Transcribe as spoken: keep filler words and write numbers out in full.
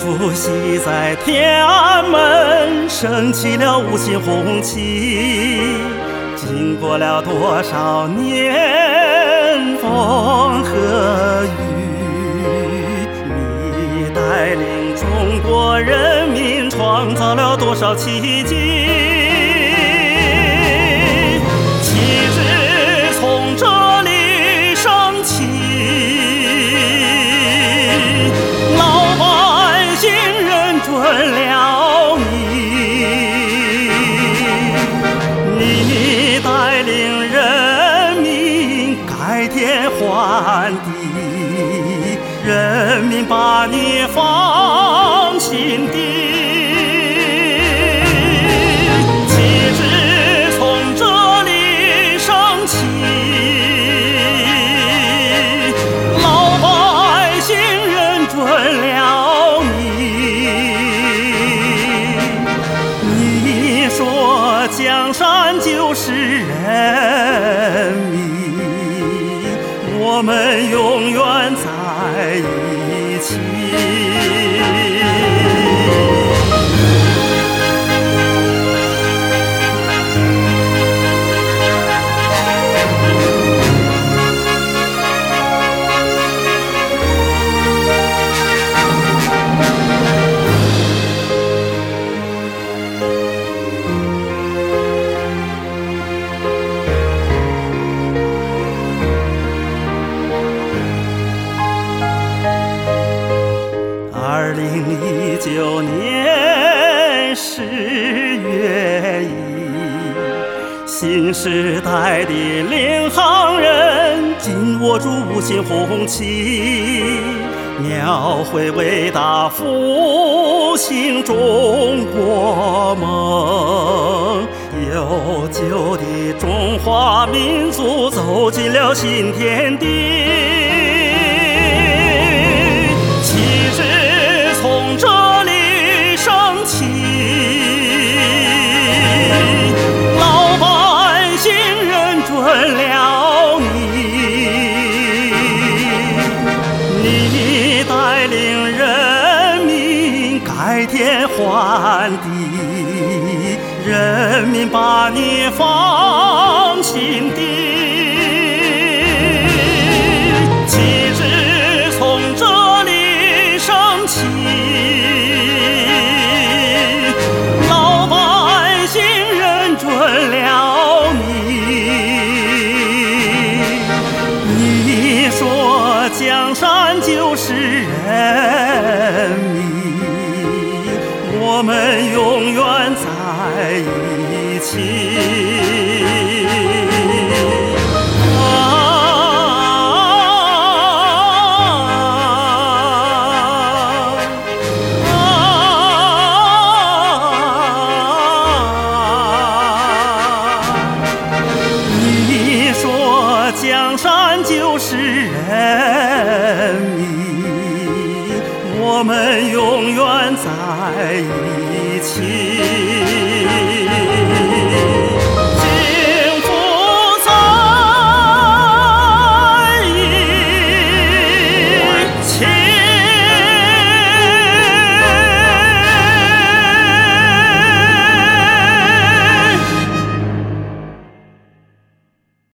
伏羲在天安门升起了五星红旗，经过了多少年风和雨，你带领中国人民创造了多少奇迹。旗帜从这里升起，老百姓认准了你，你带领人民改天换地，人民把你放心底。旗帜从这里升起，老百姓认准了你，你说江山就是人民，我们永远在一起。二零一九年十月一，新时代的领航人紧握住五星红旗，描绘伟大复兴中国梦。悠久的中华民族走进了新天地。从这里升起，老百姓认准了你，你带领人民改天换地，人民把你放心底。旗帜从这里升起，老百姓认准了你，你说江山就是人民，我们永远在一起。江山就是人民，我们永远在一起。